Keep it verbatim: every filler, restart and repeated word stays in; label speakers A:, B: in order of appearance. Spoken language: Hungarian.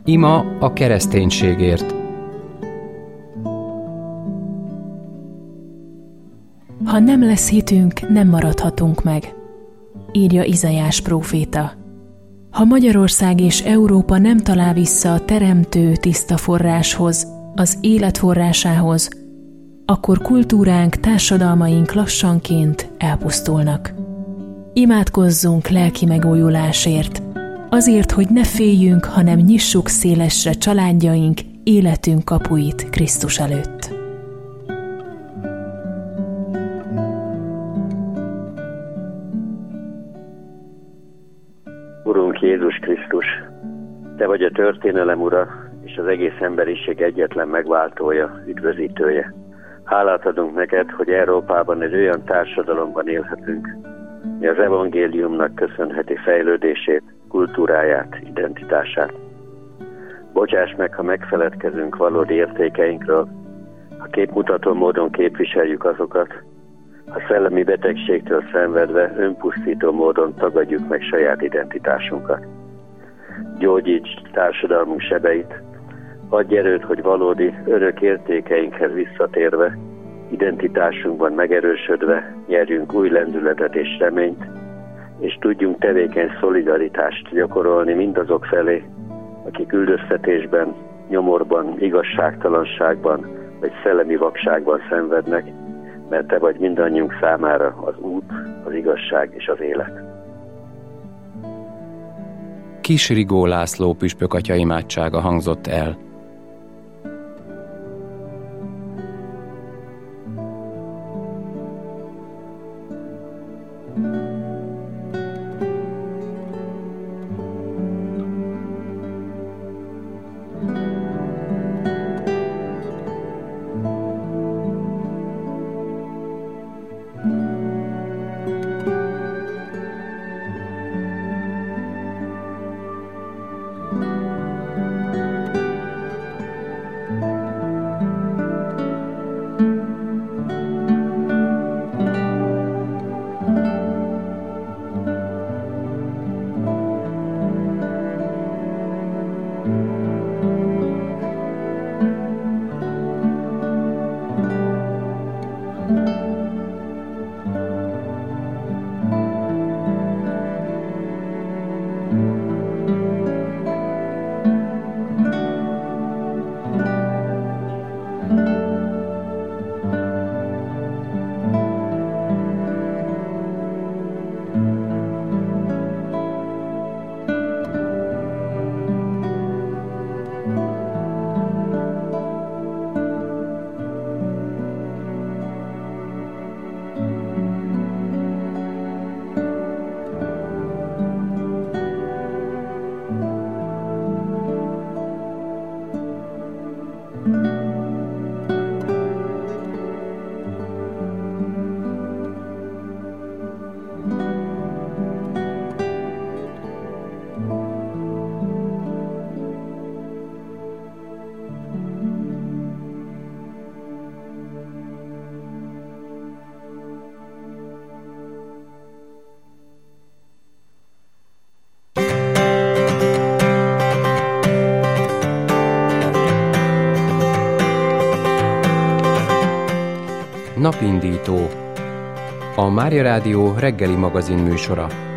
A: Ima a kereszténységért.
B: Ha nem lesz hitünk, nem maradhatunk meg, írja Izaiás próféta. Ha Magyarország és Európa nem talál vissza a teremtő tiszta forráshoz, az élet forrásához, akkor kultúránk, társadalmaink lassanként elpusztulnak. Imádkozzunk lelki megújulásért, azért, hogy ne féljünk, hanem nyissuk szélesre családjaink, életünk kapuit Krisztus előtt.
C: Urunk Jézus Krisztus, Te vagy a történelem ura, és az egész emberiség egyetlen megváltója, üdvözítője. Hálát adunk neked, hogy Európában egy olyan társadalomban élhetünk, mi az evangéliumnak köszönheti fejlődését, kultúráját, identitását. Bocsáss meg, ha megfeledkezünk valódi értékeinkről, ha képmutató módon képviseljük azokat, ha szellemi betegségtől szenvedve önpusztító módon tagadjuk meg saját identitásunkat. Gyógyíts társadalmunk sebeit, adj erőt, hogy valódi örök értékeinkhez visszatérve, identitásunkban megerősödve nyerjünk új lendületet és reményt, és tudjunk tevékeny szolidaritást gyakorolni mindazok felé, akik üldöztetésben, nyomorban, igazságtalanságban vagy szellemi vakságban szenvednek, mert Te vagy mindannyiunk számára az út, az igazság és az élet.
A: Kis Rigó László püspök atya imádsága hangzott el. Napindító. A Mária Rádió reggeli magazin műsora.